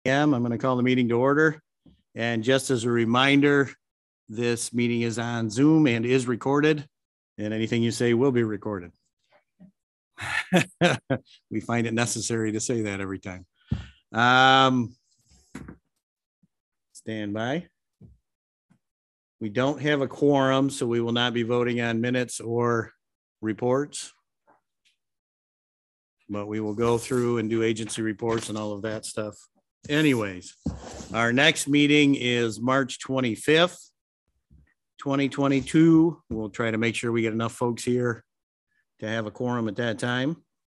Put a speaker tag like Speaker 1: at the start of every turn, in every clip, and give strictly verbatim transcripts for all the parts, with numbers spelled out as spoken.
Speaker 1: I'm going to call the meeting to order. And just as a reminder, this meeting is on Zoom and is recorded, and anything you say will be recorded. We find it necessary to say that every time. Um, stand by. We don't have a quorum, so we will not be voting on minutes or reports. But we will go through and do agency reports and all of that stuff. Anyways, our next meeting is March twenty-fifth, twenty twenty-two. We'll try to make sure we get enough folks here to have a quorum at that time.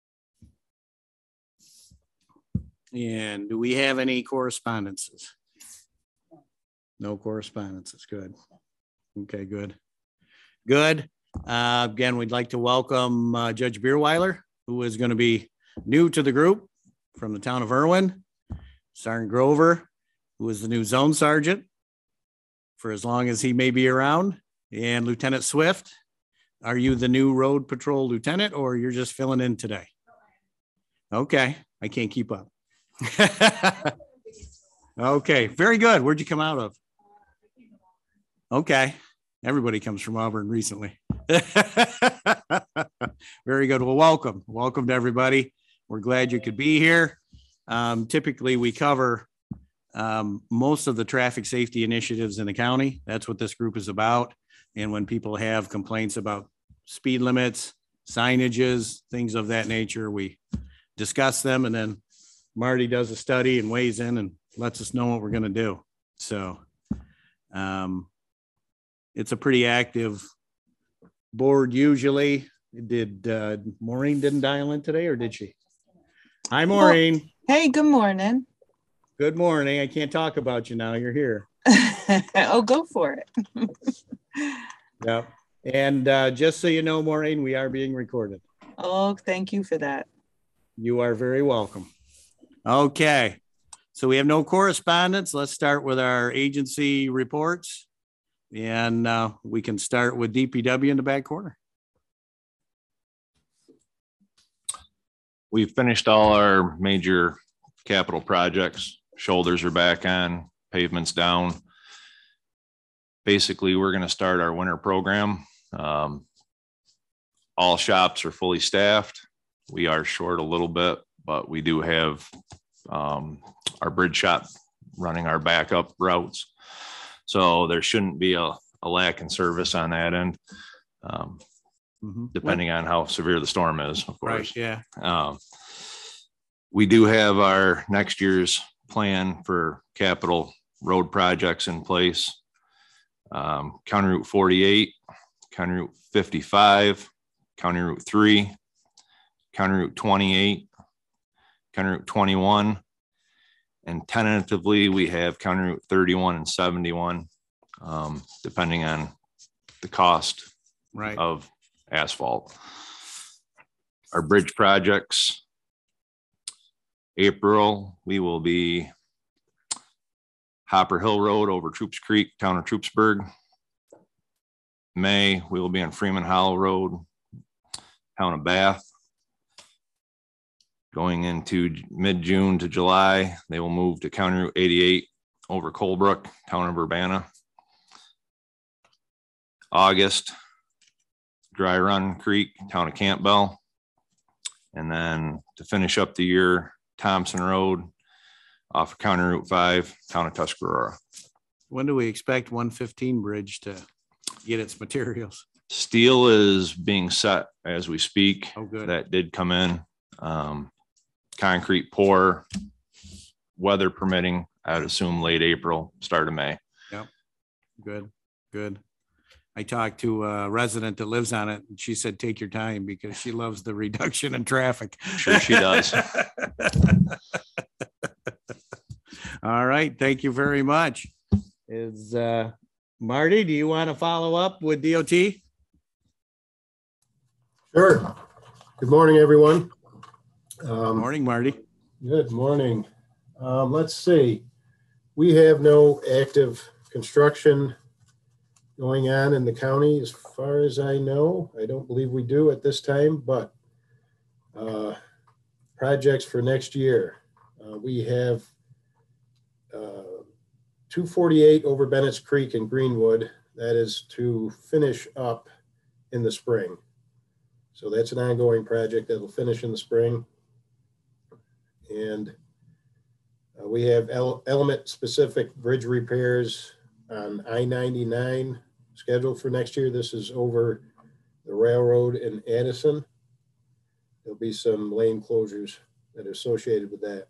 Speaker 1: And do we have any correspondences? No correspondences. Good. Okay, good. Good. Uh, again, we'd like to welcome uh, Judge Bierweiler, who is going to be new to the group from the town of Irwin. Sergeant Grover, who is the new zone sergeant for as long as he may be around. And Lieutenant Swift, are you the new road patrol lieutenant or you're just filling in today? Okay, I can't keep up. Okay, very good. Where'd you come out of? Okay, everybody comes from Auburn recently. Very good. Well, welcome. Welcome to everybody. We're glad you could be here. Um, typically, we cover um, most of the traffic safety initiatives in the county. That's what this group is about. And when people have complaints about speed limits, signages, things of that nature, we discuss them. And then Marty does a study and weighs in and lets us know what we're going to do. So um, it's a pretty active board usually. Did uh, Maureen didn't dial in today, or did she? Hi, Maureen.
Speaker 2: Oh, hey, good morning.
Speaker 1: Good morning. I can't talk about you now. You're here.
Speaker 2: Oh, go for it.
Speaker 1: Yep. And uh, just so you know, Maureen, we are being recorded.
Speaker 2: Oh, thank you for that.
Speaker 1: You are very welcome. Okay. So we have no correspondence. Let's start with our agency reports. And uh, we can start with D P W in the back corner.
Speaker 3: We've finished all our major capital projects. Shoulders are back on, pavements down. Basically, we're going to start our winter program. Um, all shops are fully staffed. We are short a little bit, but we do have um, our bridge shop running our backup routes. So there shouldn't be a, a lack in service on that end. Um, Mm-hmm. Depending on how severe the storm is, of course.
Speaker 1: Right, yeah.
Speaker 3: Um, we do have our next year's plan for capital road projects in place. Um, County Route forty-eight, County Route fifty-five, County Route three, County Route twenty-eight, County Route twenty-one, and tentatively we have County Route thirty-one and seventy-one, um, depending on the cost
Speaker 1: right.
Speaker 3: of asphalt. Our bridge projects, April, we will be Hopper Hill Road over Troops Creek, town of Troopsburg. May, we will be on Freeman Hollow Road, town of Bath. Going into mid-June to July, they will move to County Route eighty-eight over Colebrook, town of Urbana. August, Dry Run Creek, town of Campbell. And then to finish up the year, Thompson Road off of County Route five, town of Tuscarora.
Speaker 1: When do we expect one fifteen bridge to get its materials?
Speaker 3: Steel is being set as we speak.
Speaker 1: Oh, good.
Speaker 3: That did come in. Um, concrete pour, weather permitting, I'd assume late April, start of May.
Speaker 1: Yep. Good, good. I talked to a resident that lives on it, and she said, take your time because she loves the reduction in traffic.
Speaker 3: I'm sure she does.
Speaker 1: All right. Thank you very much. Is uh, Marty, do you want to follow up with D O T?
Speaker 4: Sure. Good morning, everyone.
Speaker 1: Um, morning, Marty.
Speaker 4: Good morning. Um, let's see. We have no active construction going on in the county as far as I know. I don't believe we do at this time, but uh, projects for next year. Uh, we have two forty-eight over Bennett's Creek in Greenwood. That is to finish up in the spring. So that's an ongoing project that will finish in the spring. And uh, we have ele element specific bridge repairs on I ninety-nine scheduled for next year. This is over the railroad in Addison. There'll be some lane closures that are associated with that.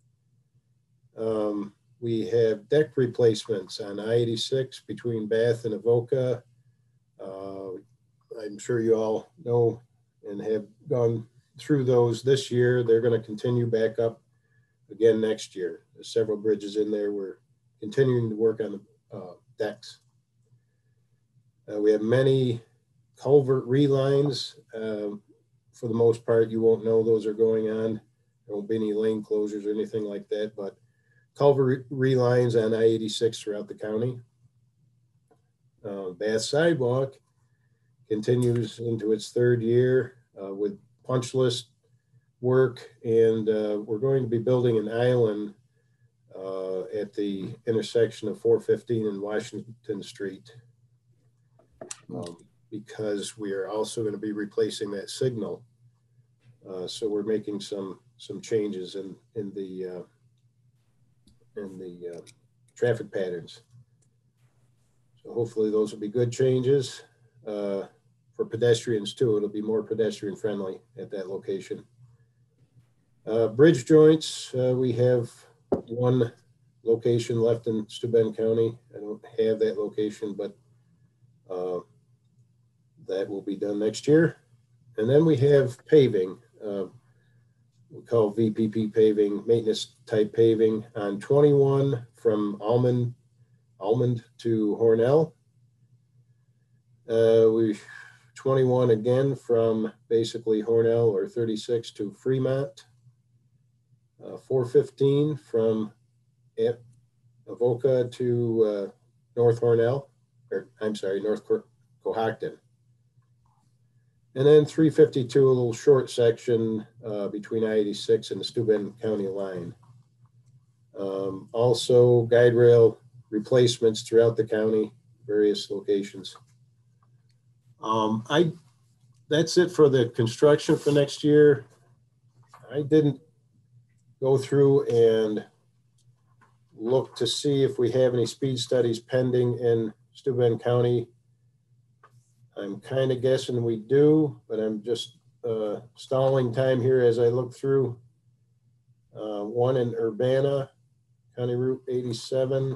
Speaker 4: Um, we have deck replacements on I eighty-six between Bath and Avoca. Uh, I'm sure you all know and have gone through those this year. They're going to continue back up again next year. There's several bridges in there. We're continuing to work on the uh, decks. Uh, we have many culvert relines. Um, for the most part, you won't know those are going on. There won't be any lane closures or anything like that, but culvert relines on I eighty-six throughout the county. Uh, Bath sidewalk continues into its third year uh, with punch list work, and uh, we're going to be building an island uh, at the intersection of four fifteen and Washington Street, um, because we are also going to be replacing that signal. Uh, so we're making some some changes in in the uh, in the uh, traffic patterns. So hopefully those will be good changes. Uh, for pedestrians too, it'll be more pedestrian friendly at that location. Uh, bridge joints, uh, we have one location left in Steuben County. I don't have that location, but uh, that will be done next year. And then we have paving. Uh, we call V P P paving, maintenance type paving on twenty-one from Almond, Almond to Hornell. Uh, we twenty-one again from basically Hornell or thirty-six to Fremont. Uh, four fifteen from Avoca to uh, North Hornell, or I'm sorry, North Co Cohocton. And then three fifty-two, a little short section uh, between I eighty-six and the Steuben County line. Um, also guide rail replacements throughout the county, various locations. Um, I, that's it for the construction for next year. I didn't go through and look to see if we have any speed studies pending in Steuben County. I'm kind of guessing we do, but I'm just uh, stalling time here as I look through. Uh, one in Urbana, County Route eighty-seven.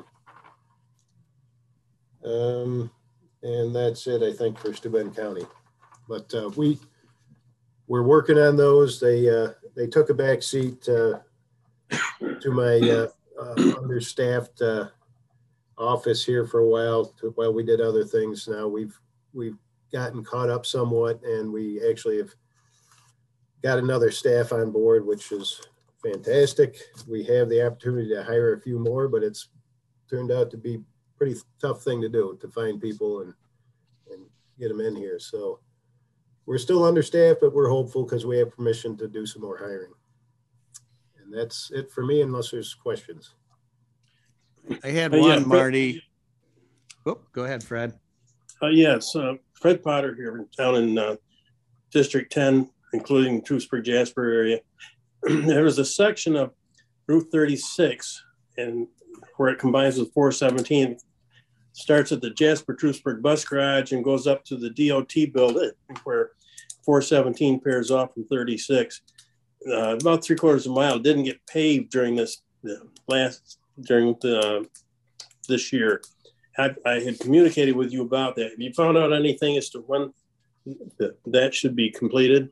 Speaker 4: Um, and that's it, I think, for Steuben County. But uh, we, we're working on those. They, uh, they took a back seat uh, to my uh, uh, understaffed uh, office here for a while to, while we did other things. Now we've, we've gotten caught up somewhat, and we actually have got another staff on board, which is fantastic. We have the opportunity to hire a few more, but it's turned out to be a pretty tough thing to do, to find people and, and get them in here. So we're still understaffed, but we're hopeful because we have permission to do some more hiring. And that's it for me, unless there's questions.
Speaker 1: I had
Speaker 5: Uh, yeah,
Speaker 1: one,
Speaker 5: Fred-
Speaker 1: Marty. Oh, go ahead, Fred.
Speaker 5: Uh, yes, uh, Fred Potter here down in uh, District ten, including Tewksbury Jasper area. There was a section of Route thirty-six, and where it combines with four seventeen, starts at the Jasper Tewksbury bus garage and goes up to the D O T building where four seventeen pairs off from thirty-six. Uh, about three quarters of a mile didn't get paved during this uh, last during the, uh, this year. I, I had communicated with you about that. Have you found out anything as to when th that should be completed?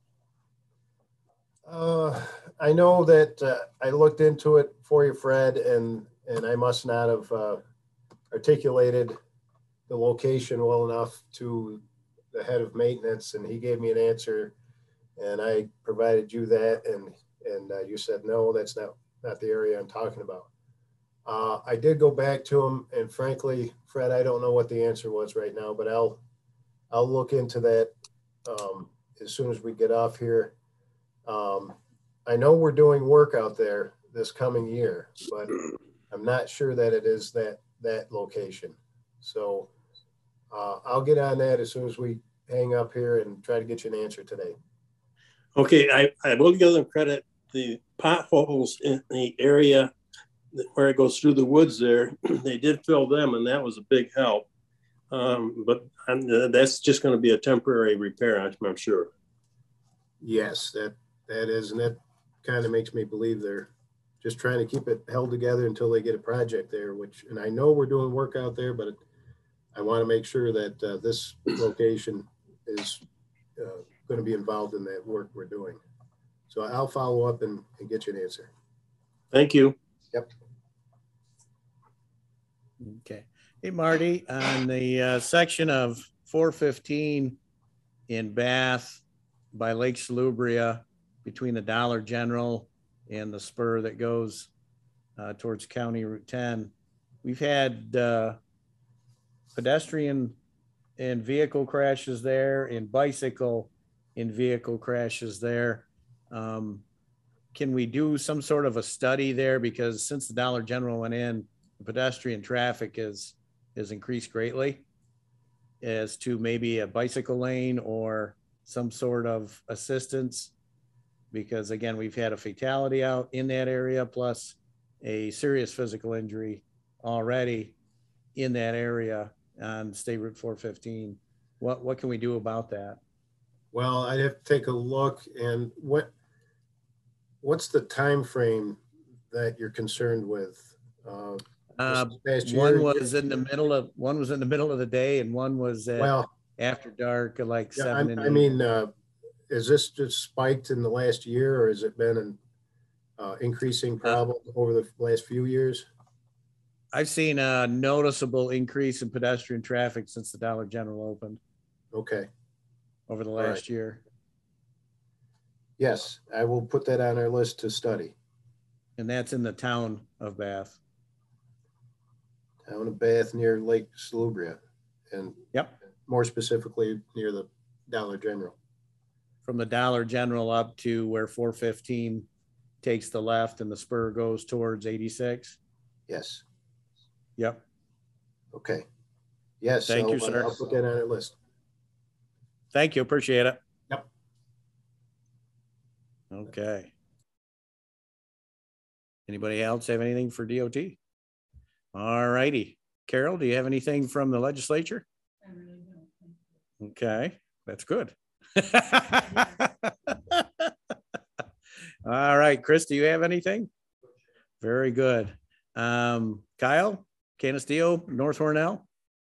Speaker 4: Uh, I know that uh, I looked into it for you, Fred, and, and I must not have uh, articulated the location well enough to the head of maintenance, and he gave me an answer, and I provided you that, and, and uh, you said, no, that's not, not the area I'm talking about. Uh, I did go back to him, and frankly, Fred, I don't know what the answer was right now, but I'll, I'll look into that um, as soon as we get off here. Um, I know we're doing work out there this coming year, but I'm not sure that it is that, that location. So uh, I'll get on that as soon as we hang up here and try to get you an answer today.
Speaker 5: Okay, I, I will give them credit. The potholes in the area where it goes through the woods there, they did fill them, and that was a big help. Um, but I'm, that's just going to be a temporary repair, I'm, I'm sure.
Speaker 4: Yes, that that is, and that kind of makes me believe they're just trying to keep it held together until they get a project there, which, and I know we're doing work out there, but I want to make sure that uh, this location is uh, going to be involved in that work we're doing. So I'll follow up and, and get you an answer.
Speaker 5: Thank you.
Speaker 4: Yep.
Speaker 1: Okay. Hey, Marty, on the uh, section of four fifteen in Bath by Lake Salubria between the Dollar General and the spur that goes uh, towards County Route ten, we've had uh, pedestrian and vehicle crashes there and bicycle and vehicle crashes there. Um, can we do some sort of a study there? Because since the Dollar General went in, the pedestrian traffic is is increased greatly, as to maybe a bicycle lane or some sort of assistance. Because again, we've had a fatality out in that area, plus a serious physical injury already in that area on State Route four fifteen. What what can we do about that?
Speaker 4: Well, I'd have to take a look. And what what's the time frame that you're concerned with? Uh,
Speaker 1: Uh,
Speaker 4: past year?
Speaker 1: one was in the middle of one was in the middle of the day, and one was at
Speaker 4: Well,
Speaker 1: after dark, like
Speaker 4: yeah,
Speaker 1: seven.
Speaker 4: I,
Speaker 1: and
Speaker 4: I
Speaker 1: eight.
Speaker 4: mean, uh, is this just spiked in the last year, or has it been an uh, increasing problem over the last few years?
Speaker 1: I've seen a noticeable increase in pedestrian traffic since the Dollar General opened
Speaker 4: Okay.
Speaker 1: over the
Speaker 4: All
Speaker 1: last
Speaker 4: right.
Speaker 1: year.
Speaker 4: Yes, I will put that on our list to study.
Speaker 1: And that's in the town of Bath.
Speaker 4: Town of Bath near Lake Salubria, and
Speaker 1: Yep.
Speaker 4: more specifically near the Dollar General.
Speaker 1: From the Dollar General up to where four fifteen takes the left and the spur goes towards eighty-six.
Speaker 4: Yes.
Speaker 1: Yep.
Speaker 4: Okay. Yes.
Speaker 1: Thank
Speaker 4: so,
Speaker 1: you, sir.
Speaker 4: uh, I'll put that on our list.
Speaker 1: Thank you. Appreciate it.
Speaker 4: Yep.
Speaker 1: Okay. Anybody else have anything for D O T? All righty. Carol, do you have anything from the legislature?
Speaker 6: I really don't.
Speaker 1: Okay, that's good. All right, Chris, do you have anything? Very good. Um, Kyle, Canisteo, North Hornell.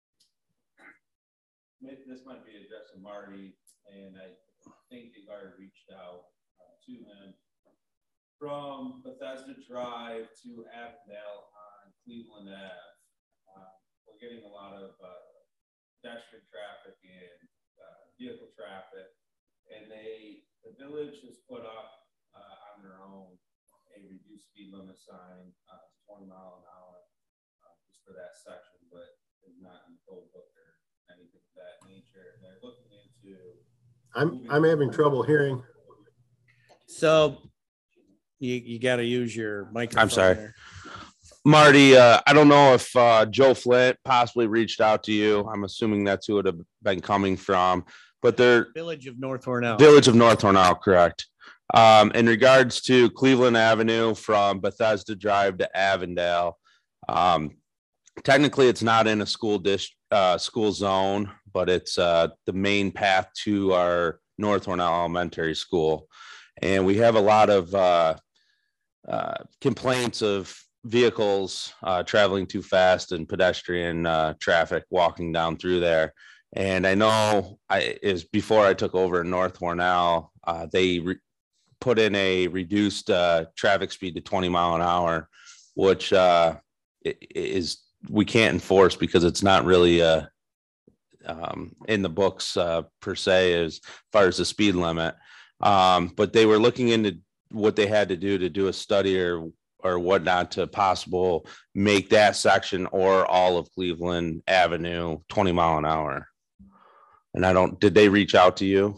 Speaker 7: This might be addressed to Marty, and I think they've already reached out uh, to him. From Bethesda Drive to Avondale on Cleveland Ave, uh, we're getting a lot of uh, pedestrian traffic and uh, vehicle traffic, and they, the village has put up uh, on their own a reduced speed limit sign, uh, twenty mile an hour, uh, just for that section, but it's not in the code book or anything of that nature. And they're looking into.
Speaker 4: I'm I'm having trouble hearing.
Speaker 1: So you, you got to use your microphone.
Speaker 3: I'm sorry.
Speaker 1: there.
Speaker 3: Marty, uh, I don't know if uh, Joe Flint possibly reached out to you. I'm assuming that's who it would have been coming from, but they're
Speaker 1: Village of North Hornell.
Speaker 3: Village of North Hornell, correct. Um, in regards to Cleveland Avenue from Bethesda Drive to Avondale, um, technically it's not in a school district, uh, school zone, but it's uh, the main path to our North Hornell Elementary School. And we have a lot of uh, uh, complaints of vehicles uh, traveling too fast and pedestrian uh, traffic walking down through there. And I know I is before I took over in North Hornell, uh, they re- put in a reduced uh, traffic speed to twenty mile an hour, which uh, is we can't enforce because it's not really uh, um, in the books uh, per se as far as the speed limit. Um, but they were looking into what they had to do to do a study or or whatnot to possible make that section or all of Cleveland Avenue twenty mile an hour. And I don't, did they reach out to you?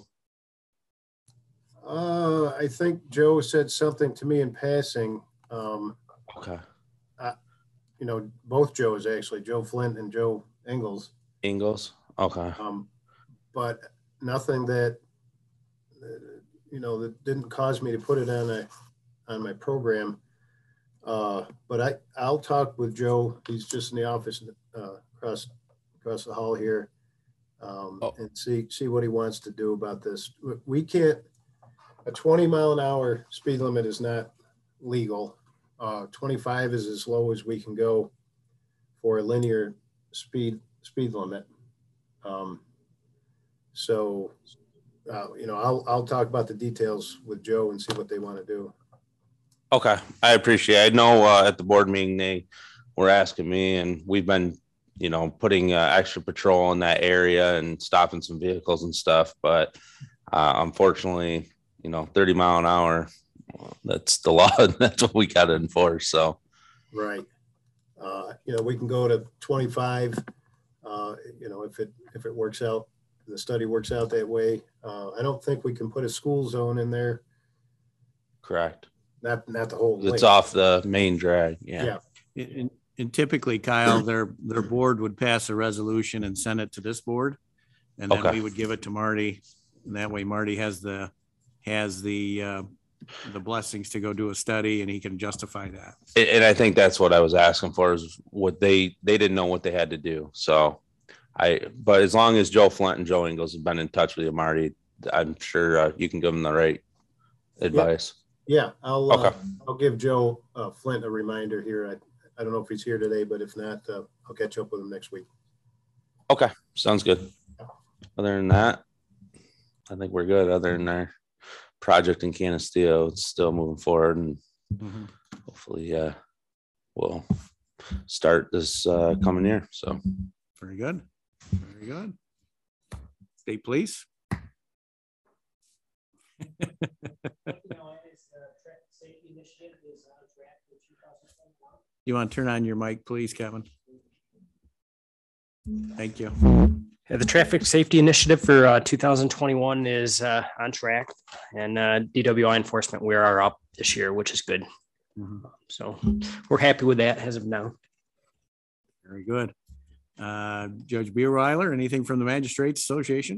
Speaker 4: Uh, I think Joe said something to me in passing. Um,
Speaker 3: Okay.
Speaker 4: you know, both Joes actually, Joe Flint and Joe Ingles.
Speaker 8: Ingles. Okay.
Speaker 4: Um, but nothing that, uh, you know, that didn't cause me to put it on a, on my program. Uh, but I, I'll talk with Joe. He's just in the office, uh, across, across the hall here. Um,
Speaker 8: Oh.
Speaker 4: and see, see what he wants to do about this. We can't, a twenty mile an hour speed limit is not legal. Uh, twenty-five is as low as we can go for a linear speed, speed limit. Um, so, uh, you know, I'll, I'll talk about the details with Joe and see what they want to do.
Speaker 8: Okay. I appreciate it. I know uh, at the board meeting, they were asking me, and we've been, you know, putting uh, extra patrol in that area and stopping some vehicles and stuff. But uh, unfortunately, you know, thirty mile an hour, that's the law. That's what we got to enforce. So,
Speaker 4: Right. Uh, you know, we can go to twenty-five, uh, you know, if it, if it works out, the study works out that way. Uh, I don't think we can put a school zone in there.
Speaker 8: correct.
Speaker 4: Not, not the whole.
Speaker 8: It's
Speaker 4: length.
Speaker 8: off the main drag. Yeah.
Speaker 4: Yeah.
Speaker 1: And, and typically, Kyle, their, their board would pass a resolution and send it to this board. And then
Speaker 8: Okay.
Speaker 1: we would give it to Marty. And that way Marty has the, has the, uh, the blessings to go do a study and he can justify that.
Speaker 8: And, and I think that's what I was asking for, is what they, they didn't know what they had to do. So I, but as long as Joe Flint and Joe Ingles have been in touch with you, Marty, I'm sure uh, you can give them the right advice.
Speaker 4: Yeah. I'll, uh,
Speaker 8: Okay.
Speaker 4: I'll give Joe uh, Flint a reminder here. I, I don't know if he's here today, but if not, uh, I'll catch up with him next week.
Speaker 8: Okay. Sounds good. Other than that, I think we're good. Other than our project in Canisteo, it's still moving forward, and
Speaker 1: Mhm.
Speaker 8: hopefully uh, we'll start this uh, coming year. So
Speaker 1: Very good. Very good. State police. You want to turn on your mic, please, Kevin? Thank you.
Speaker 6: Yeah, the traffic safety initiative for uh, two thousand twenty-one is uh, on track, and uh, D W I enforcement, we are up this year, which is good.
Speaker 1: Mhm.
Speaker 6: So we're happy with that as of now.
Speaker 1: Very good. Uh, Judge Bierweiler, anything from the Magistrates Association?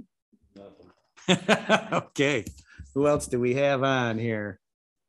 Speaker 1: Okay. Who else do we have on here?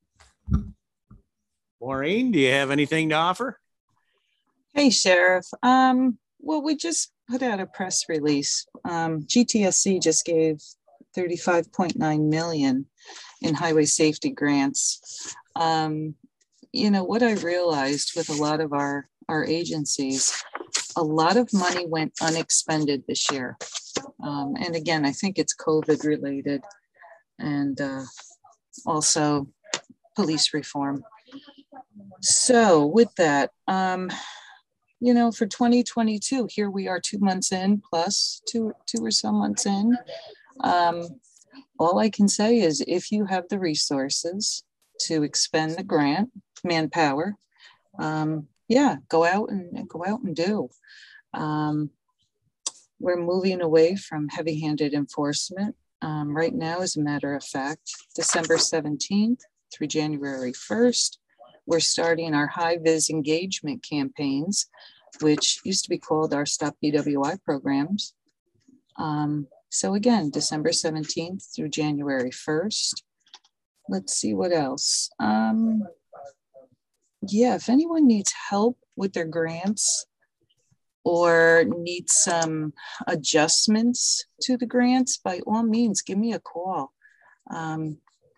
Speaker 1: Maureen, do you have anything to offer?
Speaker 2: Hey, Sheriff. Um, well, we just put out a press release. Um, G T S C just gave thirty-five point nine million in highway safety grants. Um, you know, what I realized with a lot of our, our agencies, a lot of money went unexpended this year. Um, and again, I think it's COVID related and uh, also police reform. So with that, um, you know, for twenty twenty-two, here we are two months in, plus two, two or so months in. Um, all I can say is if you have the resources to expend the grant, manpower, um, yeah, go out and, and go out and do. Um, we're moving away from heavy-handed enforcement. Um, right now, as a matter of fact, December seventeenth through January first, we're starting our high-vis engagement campaigns, which used to be called our Stop D W I programs. Um, so again, December seventeenth through January first. Let's see what else. Um, yeah, if anyone needs help with their grants or needs some adjustments to the grants, by all means, give me a call. Um,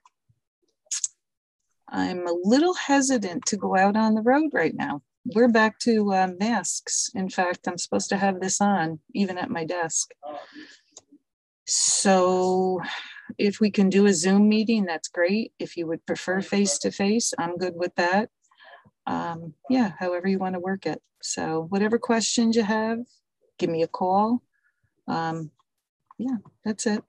Speaker 2: I'm a little hesitant to go out on the road right now. We're back to uh, masks. In fact, I'm supposed to have this on even at my desk. So if we can do a Zoom meeting, that's great. If you would prefer face-to-face, I'm good with that. Um, yeah, however you want to work it. So whatever questions you have, give me a call. Um, yeah, that's it.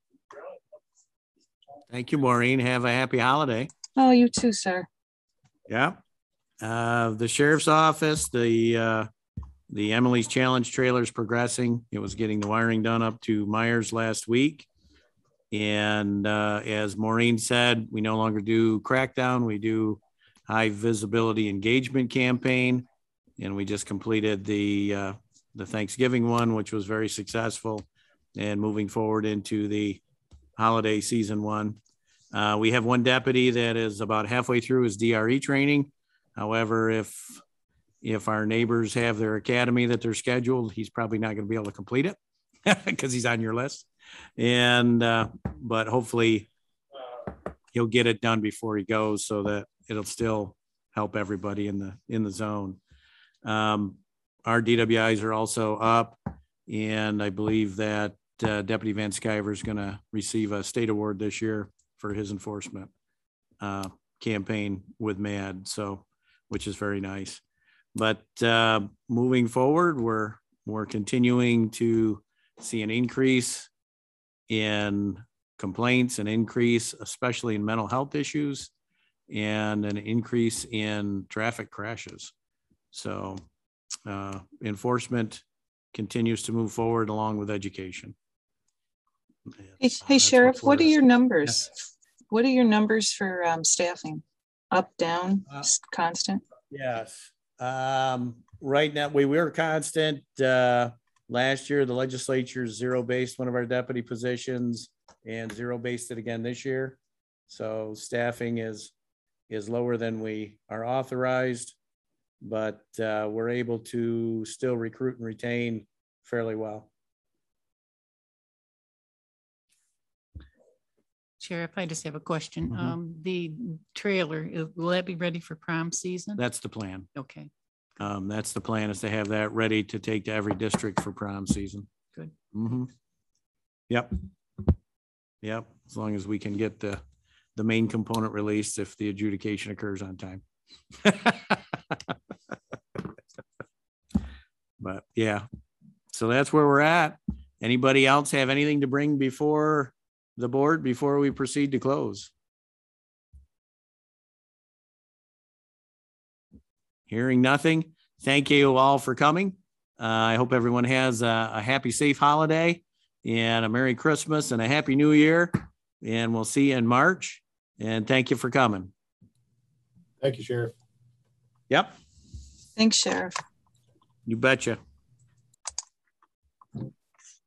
Speaker 1: Thank you, Maureen. Have a happy holiday.
Speaker 2: Oh, you too, sir.
Speaker 1: Yeah. Uh, the sheriff's office, the, uh, the Emily's Challenge trailer is progressing. It was getting the wiring done up to Myers last week. And, uh, as Maureen said, we no longer do crackdown. We do high visibility engagement campaign. and we just completed the, uh, the Thanksgiving one, which was very successful, and moving forward into the holiday season one. Uh, we have one deputy that is about halfway through his D R E training. However, if, if our neighbors have their academy that they're scheduled, he's probably not going to be able to complete it because he's on your list. And, uh, but hopefully he'll get it done before he goes so that it'll still help everybody in the, in the zone. Um, our D W Is are also up, and I believe that uh, Deputy Van Sciver is going to receive a state award this year for his enforcement uh, campaign with MAD. So, which is very nice. But uh, moving forward, we're, we're continuing to see an increase in complaints, an increase, especially in mental health issues, and an increase in traffic crashes. So uh, enforcement continues to move forward along with education.
Speaker 2: Hey,
Speaker 1: Uh,
Speaker 2: hey
Speaker 1: that's
Speaker 2: Sheriff,
Speaker 1: what's
Speaker 2: what are
Speaker 1: latest.
Speaker 2: your numbers? What are your numbers for um, staffing? Up, down,
Speaker 1: Uh,
Speaker 2: s- constant?
Speaker 1: Yes. Um, right now, we were constant. Uh, last year, the legislature zero based one of our deputy positions and zero based it again this year. So staffing is, is lower than we are authorized, but uh, we're able to still recruit and retain fairly well.
Speaker 9: Sheriff, I just have a question.
Speaker 1: Mhm.
Speaker 9: Um, the trailer, is- will that be ready for prom season?
Speaker 1: That's the plan.
Speaker 9: Okay,
Speaker 1: Um, that's the plan, is to have that ready to take to every district for prom season.
Speaker 9: Good.
Speaker 1: Mm-hmm. Yep. Yep. As long as we can get the, the main component released if the adjudication occurs on time. But yeah, so that's where we're at. Anybody else have anything to bring before the board before we proceed to close? Hearing nothing. Thank you all for coming. Uh, I hope everyone has a, a happy, safe holiday and a Merry Christmas and a Happy New Year. And we'll see you in March. And thank you for coming.
Speaker 4: Thank you, Sheriff.
Speaker 1: Yep,
Speaker 2: Thanks, Sheriff.
Speaker 1: you betcha.